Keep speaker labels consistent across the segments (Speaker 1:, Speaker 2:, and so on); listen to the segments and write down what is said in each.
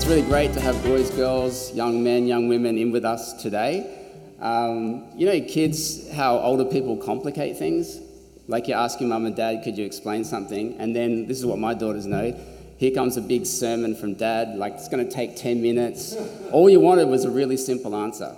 Speaker 1: really great to have boys, girls, young men, young women in with us today. Kids, how older people complicate things. Like you're asking mum and dad, could you explain something? And then this is what my daughters know. Here comes a big sermon from dad, like it's going to take 10 minutes. All you wanted was a really simple answer.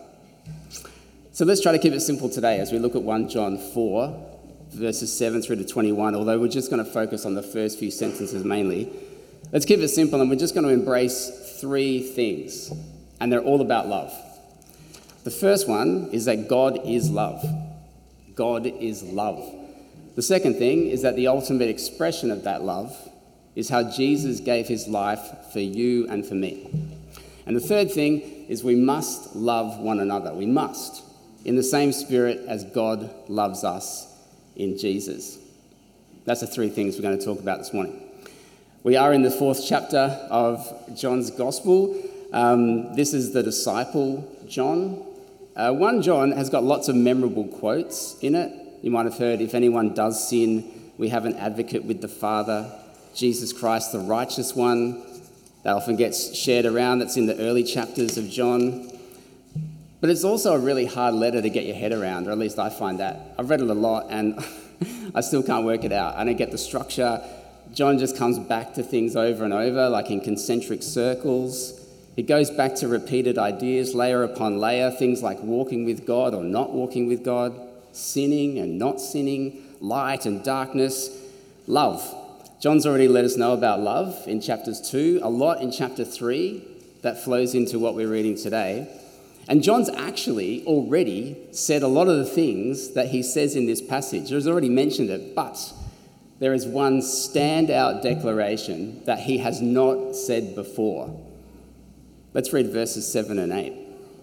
Speaker 1: So let's try to keep it simple today as we look at 1 John 4, verses 7 through to 21, although we're just going to focus on the first few sentences mainly. Let's keep it simple, and we're just going to embrace 3 things, and they're all about love. The first one is that God is love. God is love. The second thing is that the ultimate expression of that love is how Jesus gave his life for you and for me. And the third thing is we must love one another. We must, in the same spirit as God loves us in Jesus. That's the 3 things we're going to talk about this morning. We are in the 4th chapter of John's Gospel. This is the disciple John. 1 John has got lots of memorable quotes in it. You might have heard, if anyone does sin, we have an advocate with the Father, Jesus Christ, the righteous one. That often gets shared around. That's in the early chapters of John. But it's also a really hard letter to get your head around, or at least I find that. I've read it a lot and I still can't work it out. I don't get the structure. John just comes back to things over and over, like in concentric circles. He goes back to repeated ideas, layer upon layer, things like walking with God or not walking with God, sinning and not sinning, light and darkness, love. John's already let us know about love in chapters 2, a lot in chapter 3 that flows into what we're reading today. And John's actually already said a lot of the things that he says in this passage. He's already mentioned it, but there is one standout declaration that he has not said before. Let's read verses 7 and 8.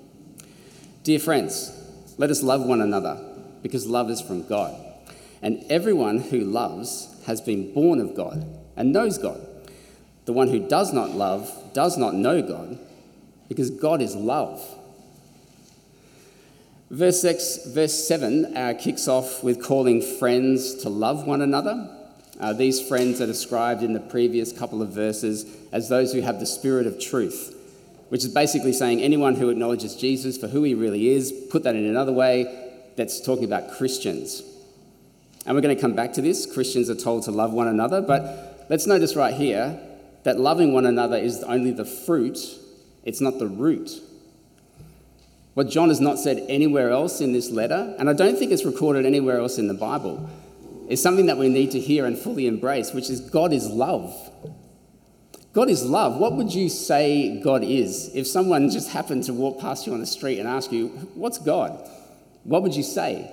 Speaker 1: Dear friends, let us love one another, because love is from God. And everyone who loves has been born of God and knows God. The one who does not love does not know God, because God is love. Verse 7 kicks off with calling friends to love one another. These friends are described in the previous couple of verses as those who have the spirit of truth, which is basically saying anyone who acknowledges Jesus for who he really is. Put that in another way, that's talking about Christians. And we're going to come back to this. Christians are told to love one another, but let's notice right here that loving one another is only the fruit, it's not the root. What John has not said anywhere else in this letter, and I don't think it's recorded anywhere else in the Bible, is something that we need to hear and fully embrace, which is God is love. God is love. What would you say God is? If someone just happened to walk past you on the street and ask you, what's God? What would you say?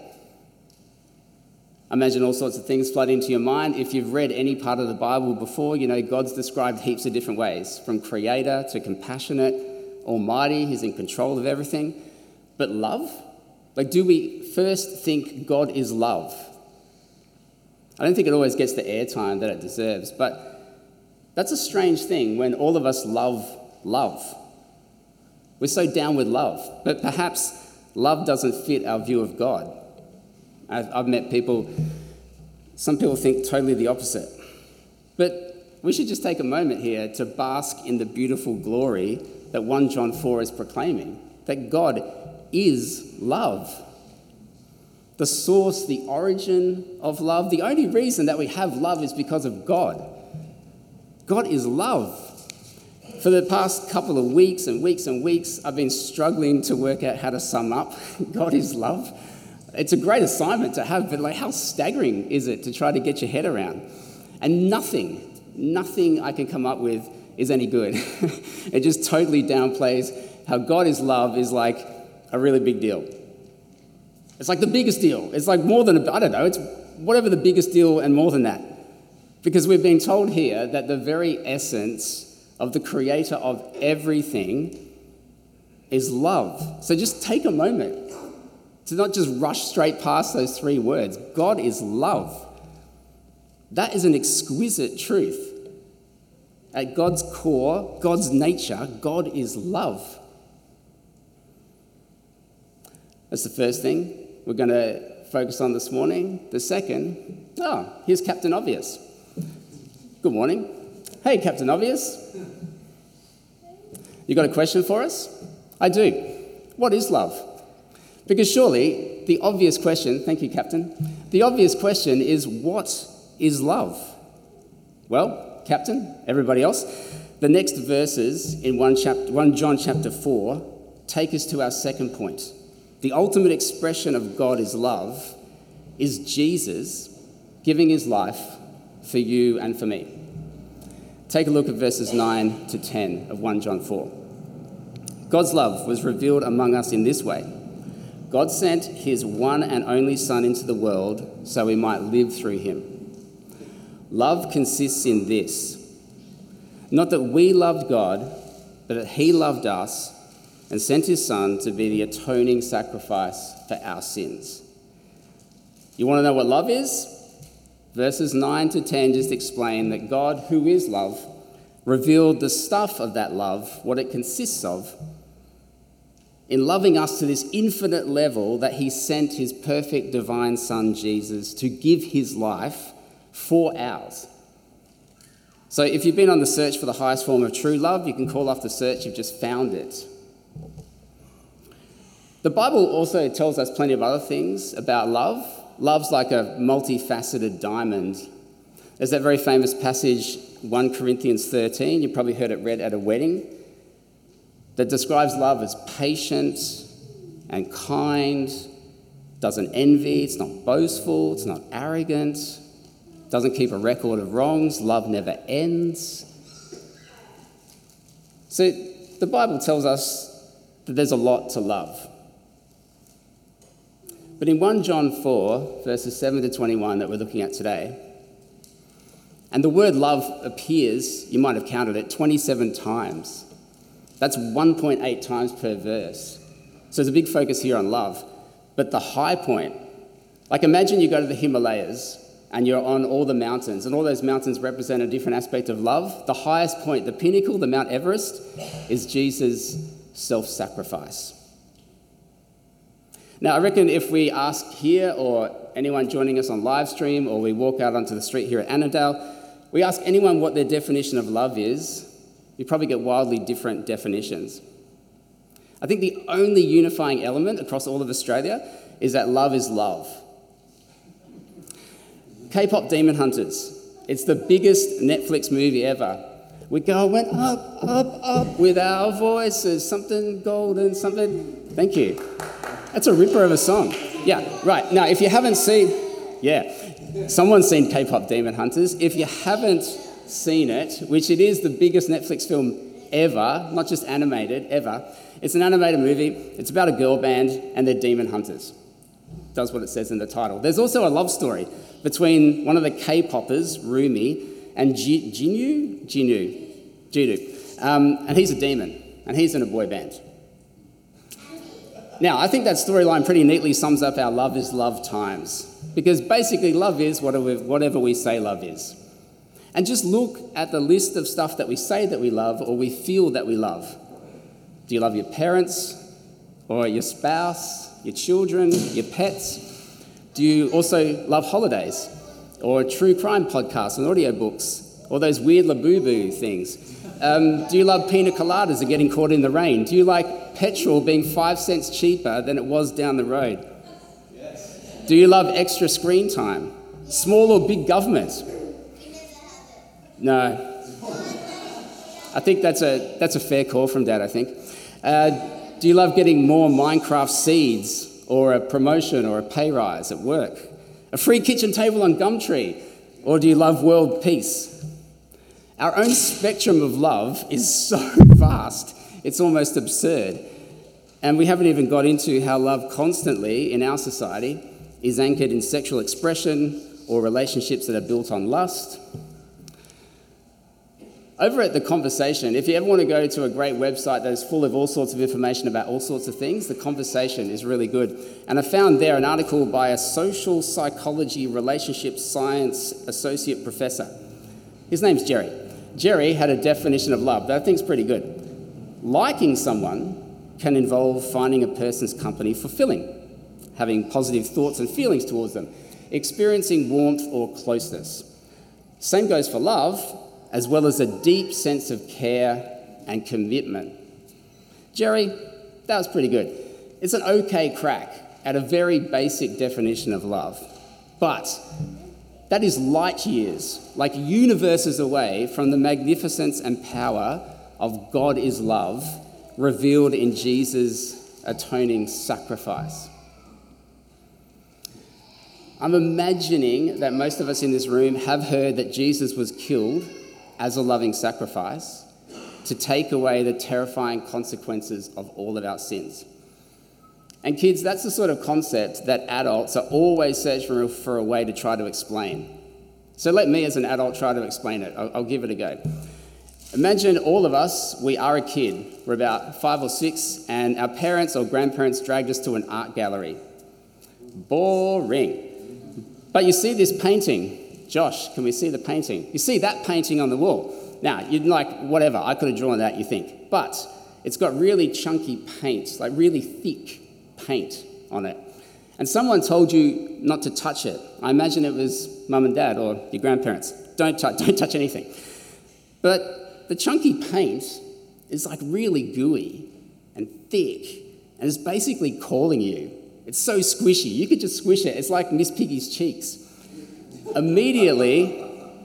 Speaker 1: Imagine all sorts of things flood into your mind. If you've read any part of the Bible before, you know God's described heaps of different ways, from creator to compassionate, almighty, he's in control of everything. But love? Like, do we first think God is love? I don't think it always gets the airtime that it deserves, but that's a strange thing when all of us love love. We're so down with love, but perhaps love doesn't fit our view of God. I've met people, some people think totally the opposite. But we should just take a moment here to bask in the beautiful glory that 1 John 4 is proclaiming, that God is love. The source, the origin of love, the only reason that we have love is because of God. God is love. For the past couple of weeks and weeks and weeks, I've been struggling to work out how to sum up God is love. It's a great assignment to have, but how staggering is it to try to get your head around? And nothing I can come up with is any good. It just totally downplays how God is love is like a really big deal. It's like the biggest deal. It's like more than, it's whatever the biggest deal and more than that. Because we're being told here that the very essence of the creator of everything is love. So just take a moment to not just rush straight past those 3 words. God is love. That is an exquisite truth. At God's core, God's nature, God is love. That's the first thing we're going to focus on this morning. The second, here's Captain Obvious. Good morning. Hey, Captain Obvious. You got a question for us? I do. What is love? Because surely the obvious question, thank you, Captain, the obvious question is, what is love? Well, Captain, everybody else, the next verses in 1 John chapter 4 take us to our second point. The ultimate expression of God is love is Jesus giving his life for you and for me. Take a look at verses 9 to 10 of 1 John 4. God's love was revealed among us in this way. God sent his one and only Son into the world so we might live through him. Love consists in this, not that we loved God, but that he loved us and sent his Son to be the atoning sacrifice for our sins. You want to know what love is? Verses 9 to 10 just explain that God, who is love, revealed the stuff of that love, what it consists of, in loving us to this infinite level that he sent his perfect divine Son, Jesus, to give his life for ours. So if you've been on the search for the highest form of true love, you can call off the search, you've just found it. The Bible also tells us plenty of other things about love. Love's like a multifaceted diamond. There's that very famous passage, 1 Corinthians 13, you probably heard it read at a wedding, that describes love as patient and kind, doesn't envy, it's not boastful, it's not arrogant, doesn't keep a record of wrongs, love never ends. So the Bible tells us that there's a lot to love. But in 1 John 4, verses 7 to 21 that we're looking at today, and the word love appears, you might have counted it, 27 times. That's 1.8 times per verse. So there's a big focus here on love. But the high point, like imagine you go to the Himalayas and you're on all the mountains, and all those mountains represent a different aspect of love. The highest point, the pinnacle, the Mount Everest, is Jesus' self-sacrifice. Now, I reckon if we ask here, or anyone joining us on live stream, or we walk out onto the street here at Annandale, we ask anyone what their definition of love is, we probably get wildly different definitions. I think the only unifying element across all of Australia is that love is love. K-pop Demon Hunters. It's the biggest Netflix movie ever. We went up, up, up with our voices, something golden, something. Thank you. That's a ripper of a song. Yeah, right. Now, if you haven't seen, someone's seen K-pop Demon Hunters. If you haven't seen it, which it is the biggest Netflix film ever, not just animated, ever, it's an animated movie. It's about a girl band and they're demon hunters. Does what it says in the title. There's also a love story between one of the K-poppers, Rumi, and Jinu, and he's a demon, and he's in a boy band. Now, I think that storyline pretty neatly sums up our love is love times, because basically love is whatever we say love is. And just look at the list of stuff that we say that we love or we feel that we love. Do you love your parents or your spouse, your children, your pets? Do you also love holidays or true crime podcasts and audiobooks or those weird Labubu things? Do you love pina coladas and getting caught in the rain? Do you like petrol being 5 cents cheaper than it was down the road? Yes. Do you love extra screen time? Small or big government? No. I think that's a fair call from Dad, I think. Do you love getting more Minecraft seeds or a promotion or a pay rise at work? A free kitchen table on Gumtree? Or do you love world peace? Our own spectrum of love is so vast, it's almost absurd. And we haven't even got into how love constantly in our society is anchored in sexual expression or relationships that are built on lust. Over at The Conversation, if you ever want to go to a great website that is full of all sorts of information about all sorts of things, The Conversation is really good. And I found there an article by a social psychology relationship science associate professor. His name's Jerry. Jerry had a definition of love that I think is pretty good. Liking someone can involve finding a person's company fulfilling, having positive thoughts and feelings towards them, experiencing warmth or closeness. Same goes for love, as well as a deep sense of care and commitment Jerry, that was pretty good. It's an okay crack at a very basic definition of love. But that is light years, like universes away from the magnificence and power of God is love revealed in Jesus' atoning sacrifice. I'm imagining that most of us in this room have heard that Jesus was killed as a loving sacrifice to take away the terrifying consequences of all of our sins. And kids, that's the sort of concept that adults are always searching for a way to try to explain. So let me as an adult try to explain it. I'll give it a go. Imagine all of us, we are a kid. We're about 5 or 6, and our parents or grandparents dragged us to an art gallery. Boring. But you see this painting. Josh, can we see the painting? You see that painting on the wall. Now, you'd like, whatever, I could have drawn that, you think. But it's got really chunky paint, like really thick paint on it. And someone told you not to touch it. I imagine it was mum and dad or your grandparents. Don't touch anything. But the chunky paint is like really gooey and thick, and it's basically calling you. It's so squishy. You could just squish it. It's like Miss Piggy's cheeks. Immediately,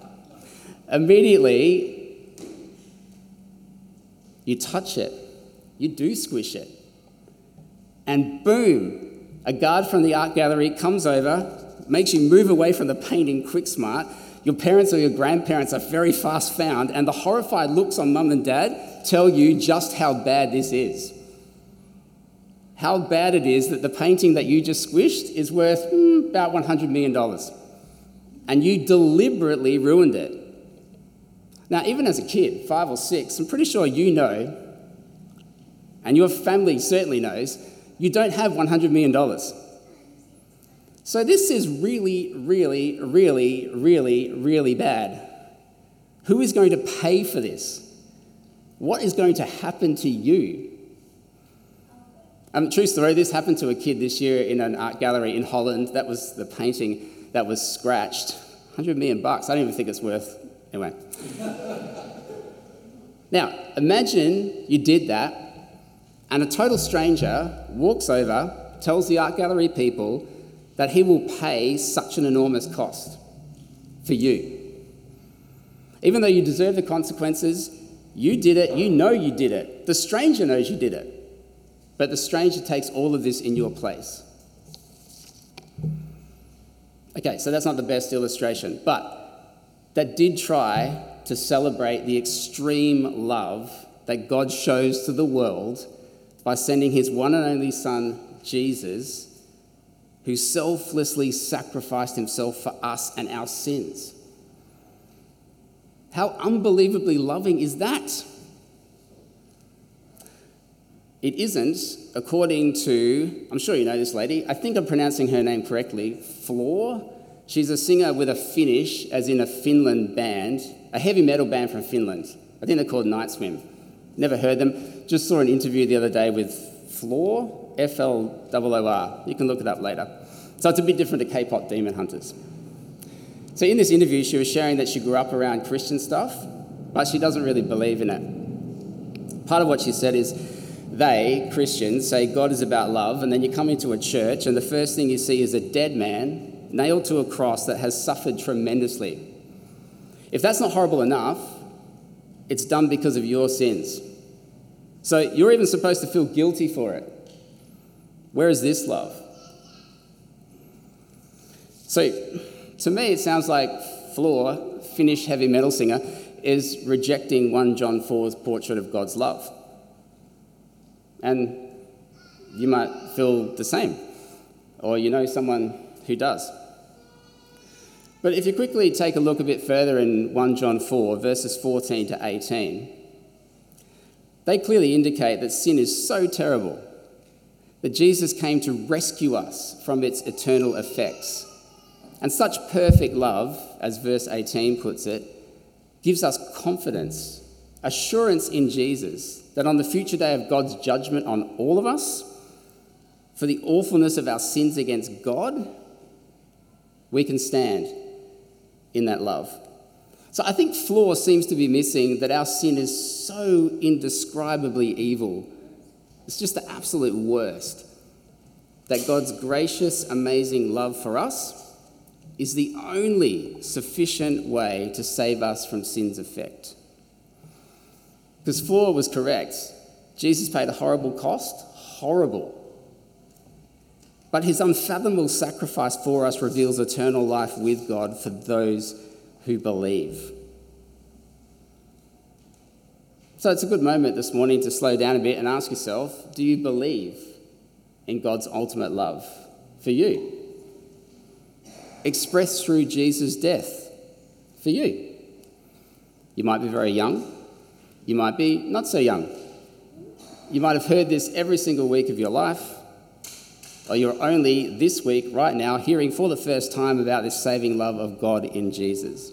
Speaker 1: you touch it. You do squish it. And boom, a guard from the art gallery comes over, makes you move away from the painting quick smart. Your parents or your grandparents are very fast found, and the horrified looks on mum and dad tell you just how bad this is. How bad it is that the painting that you just squished is worth about $100 million. And you deliberately ruined it. Now, even as a kid, 5 or 6, I'm pretty sure you know, and your family certainly knows, you don't have $100 million. So this is really, really, really, really, really bad. Who is going to pay for this? What is going to happen to you? True story, this happened to a kid this year in an art gallery in Holland. That was the painting that was scratched. $100 million. I don't even think it's worth. Anyway. Now, imagine you did that, and a total stranger walks over, tells the art gallery people that he will pay such an enormous cost for you. Even though you deserve the consequences, you did it, you know you did it. The stranger knows you did it. But the stranger takes all of this in your place. Okay, so that's not the best illustration, but that did try to celebrate the extreme love that God shows to the world by sending his one and only Son, Jesus, who selflessly sacrificed himself for us and our sins. How unbelievably loving is that? It isn't, according to, I'm sure you know this lady, I think I'm pronouncing her name correctly, Floor. She's a singer with a Finnish, as in a Finland band, a heavy metal band from Finland. I think they're called Night Swim. Never heard them. Just saw an interview the other day with Floor, Floor. You can look it up later. So it's a bit different to K-pop Demon Hunters. So in this interview, she was sharing that she grew up around Christian stuff, but she doesn't really believe in it. Part of what she said is, they, Christians, say God is about love, and then you come into a church and the first thing you see is a dead man nailed to a cross that has suffered tremendously. If that's not horrible enough, it's done because of your sins. So you're even supposed to feel guilty for it. Where is this love? So to me, it sounds like Floor, Finnish heavy metal singer, is rejecting 1 John 4's portrait of God's love. And you might feel the same, or you know someone who does. But if you quickly take a look a bit further in 1 John 4, verses 14 to 18, they clearly indicate that sin is so terrible that Jesus came to rescue us from its eternal effects. And such perfect love, as verse 18 puts it, gives us confidence, assurance in Jesus, that on the future day of God's judgment on all of us, for the awfulness of our sins against God, we can stand in that love. So I think Floor seems to be missing that our sin is so indescribably evil It's just the absolute worst. That God's gracious, amazing love for us is the only sufficient way to save us from sin's effect. Because 4 was correct. Jesus paid a horrible cost, horrible. But his unfathomable sacrifice for us reveals eternal life with God for those who believe. So it's a good moment this morning to slow down a bit and ask yourself, do you believe in God's ultimate love for you? Expressed through Jesus' death for you. You might be very young. You might be not so young. You might have heard this every single week of your life, or you're only this week, right now, hearing for the first time about this saving love of God in Jesus.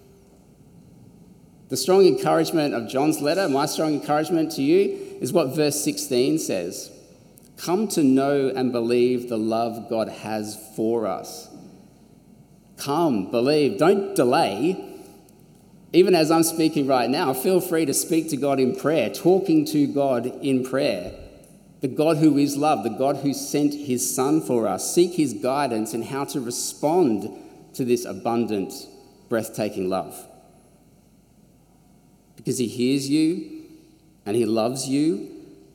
Speaker 1: The strong encouragement of John's letter, my strong encouragement to you, is what verse 16 says. Come to know and believe the love God has for us. Come, believe, don't delay. Even as I'm speaking right now, feel free to speak to God in prayer, talking to God in prayer. The God who is love, the God who sent his Son for us. Seek his guidance in how to respond to this abundant, breathtaking love. Because he hears you and he loves you.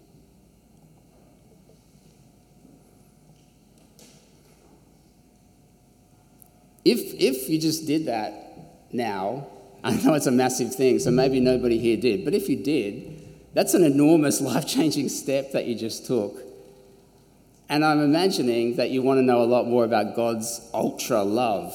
Speaker 1: If you just did that now, I know it's a massive thing, so maybe nobody here did, but if you did, that's an enormous life-changing step that you just took. And I'm imagining that you want to know a lot more about God's ultra love.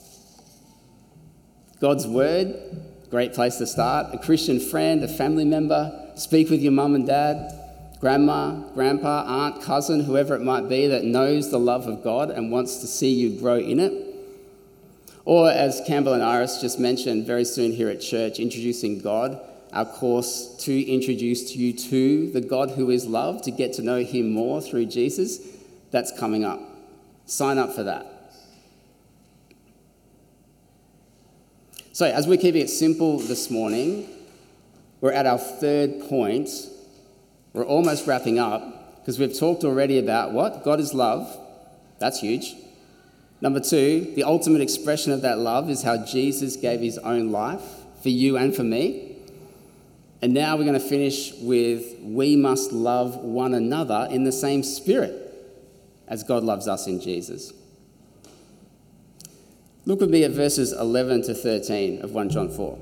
Speaker 1: God's word, great place to start. A Christian friend, a family member, speak with your mum and dad, grandma, grandpa, aunt, cousin, whoever it might be that knows the love of God and wants to see you grow in it. Or as Campbell and Iris just mentioned, very soon here at church, Introducing God, our course to introduce you to the God who is love, to get to know him more through Jesus, that's coming up. Sign up for that. So as we're keeping it simple this morning, we're at our third point. We're almost wrapping up because we've talked already about what? God is love. That's huge. Number 2, the ultimate expression of that love is how Jesus gave his own life for you and for me. And now we're going to finish with we must love one another in the same spirit as God loves us in Jesus. Look with me at verses 11 to 13 of 1 John 4.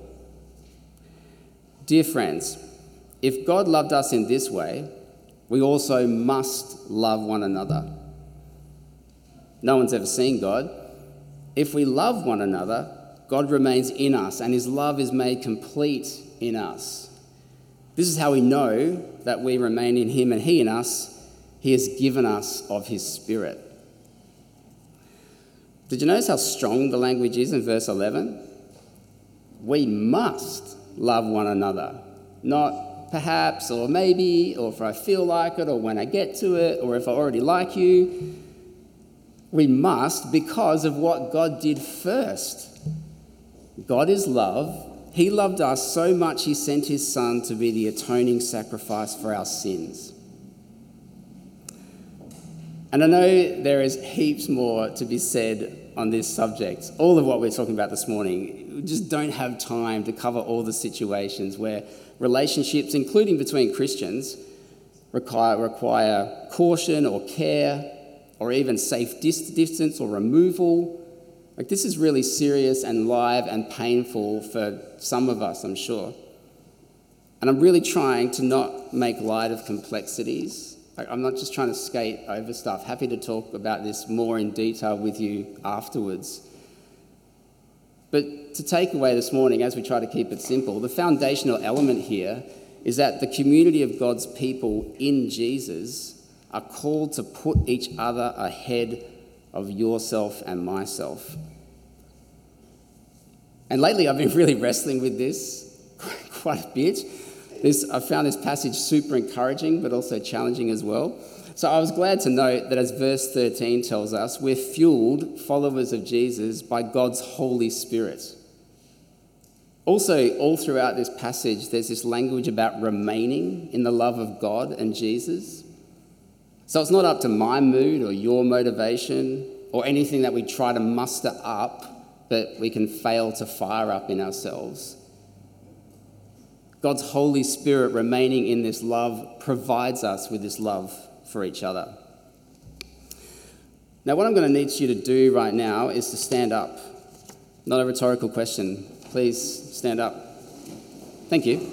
Speaker 1: Dear friends, if God loved us in this way, we also must love one another. No one's ever seen God. If we love one another, God remains in us and his love is made complete in us. This is how we know that we remain in him and he in us. He has given us of his Spirit. Did you notice how strong the language is in verse 11? We must love one another. Not perhaps or maybe or if I feel like it or when I get to it or if I already like you. We must because of what God did first. God is love. He loved us so much he sent his Son to be the atoning sacrifice for our sins. And I know there is heaps more to be said on this subject. All of what we're talking about this morning. We just don't have time to cover all the situations where relationships, including between Christians, require caution or care, or even safe distance or removal. Like this is really serious and live and painful for some of us, I'm sure. And I'm really trying to not make light of complexities. I'm not just trying to skate over stuff. Happy to talk about this more in detail with you afterwards. But to take away this morning, as we try to keep it simple, the foundational element here is that the community of God's people in Jesus are called to put each other ahead of yourself and myself. And lately I've been really wrestling with this quite a bit. I found this passage super encouraging but also challenging as well. So I was glad to note that as verse 13 tells us, we're fueled, followers of Jesus, by God's Holy Spirit. Also, all throughout this passage, there's this language about remaining in the love of God and Jesus. So it's not up to my mood or your motivation or anything that we try to muster up that we can fail to fire up in ourselves. God's Holy Spirit remaining in this love provides us with this love for each other. Now, what I'm going to need you to do right now is to stand up. Not a rhetorical question. Please stand up. Thank you.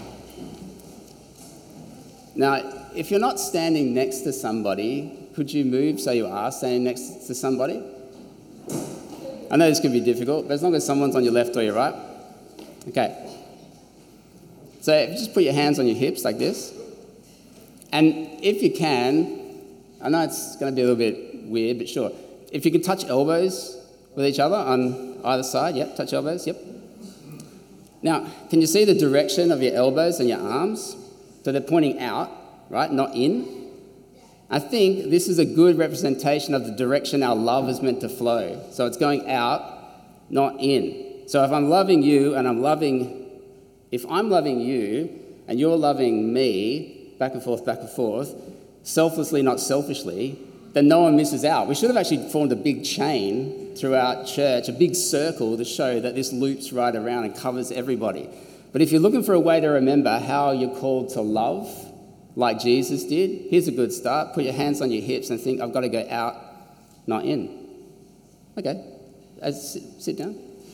Speaker 1: Now, if you're not standing next to somebody, could you move so you are standing next to somebody? I know this can be difficult, but as long as someone's on your left or your right. Okay. So just put your hands on your hips like this. And if you can, I know it's going to be a little bit weird, but sure. If you can touch elbows with each other on either side, yep, touch elbows, yep. Now, can you see the direction of your elbows and your arms? So they're pointing out, right, not in. I think this is a good representation of the direction our love is meant to flow. So it's going out, not in. So if I'm loving you and if I'm loving you and you're loving me, back and forth, selflessly, not selfishly, then no one misses out. We should have actually formed a big chain throughout church, a big circle to show that this loops right around and covers everybody. But if you're looking for a way to remember how you're called to love, like Jesus did, here's a good start. Put your hands on your hips and think, I've got to go out, not in. Okay, sit down.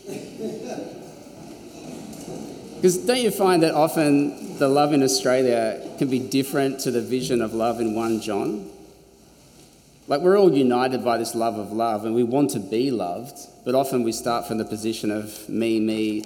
Speaker 1: Because don't you find that often the love in Australia can be different to the vision of love in 1 John? Like, we're all united by this love of love and we want to be loved, but often we start from the position of me.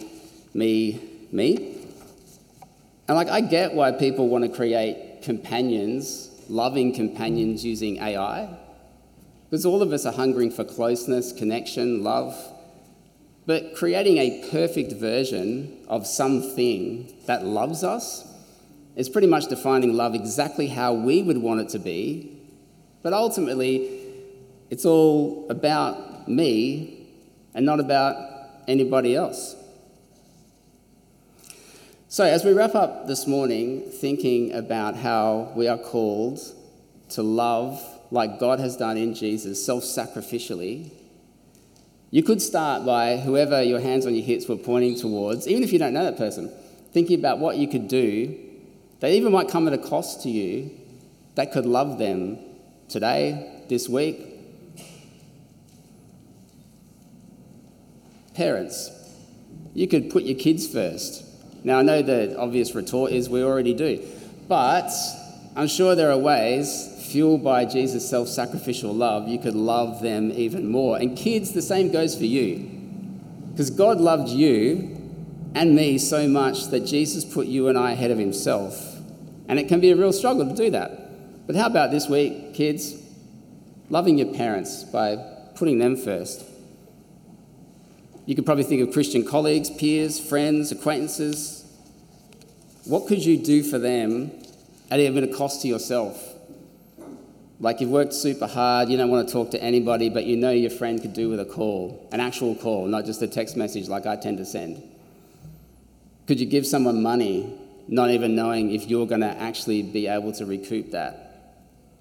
Speaker 1: And I get why people want to create companions, loving companions using AI, because all of us are hungering for closeness, connection, love. But creating a perfect version of something that loves us is pretty much defining love exactly how we would want it to be. But ultimately, it's all about me and not about anybody else. So as we wrap up this morning, thinking about how we are called to love like God has done in Jesus, self-sacrificially, you could start by whoever your hands on your hips were pointing towards, even if you don't know that person, thinking about what you could do that even might come at a cost to you that could love them today, this week. Parents, you could put your kids first. Now, I know the obvious retort is we already do, but I'm sure there are ways, fueled by Jesus' self-sacrificial love, you could love them even more. And kids, the same goes for you. Because God loved you and me so much that Jesus put you and I ahead of himself. And it can be a real struggle to do that. But how about this week, kids? Loving your parents by putting them first. You could probably think of Christian colleagues, peers, friends, acquaintances. What could you do for them at even a cost to yourself? Like, you've worked super hard, you don't want to talk to anybody, but you know your friend could do with a call, an actual call, not just a text message like I tend to send. Could you give someone money, not even knowing if you're going to actually be able to recoup that?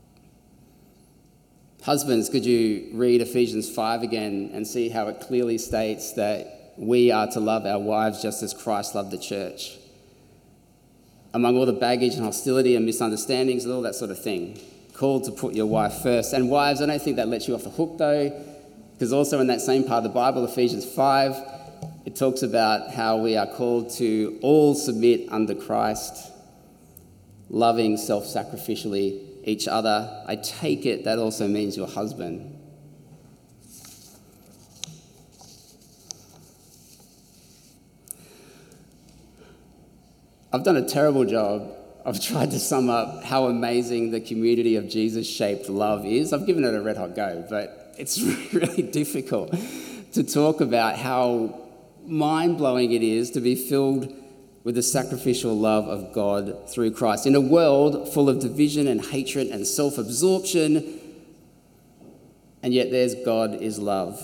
Speaker 1: Husbands, could you read Ephesians 5 again and see how it clearly states that we are to love our wives just as Christ loved the church? Among all the baggage and hostility and misunderstandings and all that sort of thing, called to put your wife first. And wives, I don't think that lets you off the hook though, because also in that same part of the Bible, Ephesians 5, it talks about how we are called to all submit under Christ, loving self-sacrificially each other. I take it that also means your husband. I've done a terrible job. I've tried to sum up how amazing the community of Jesus-shaped love is. I've given it a red-hot go, but it's really difficult to talk about how mind-blowing it is to be filled with the sacrificial love of God through Christ. In a world full of division and hatred and self-absorption, and yet there's God is love.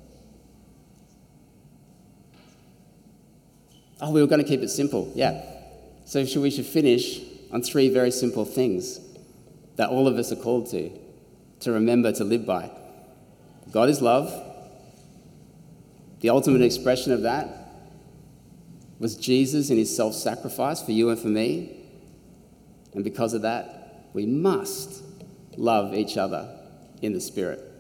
Speaker 1: Oh, we were going to keep it simple, yeah. So we should finish on 3 very simple things. that all of us are called to remember to live by. God is love. The ultimate expression of that was Jesus in his self-sacrifice for you and for me. And because of that, we must love each other in the Spirit.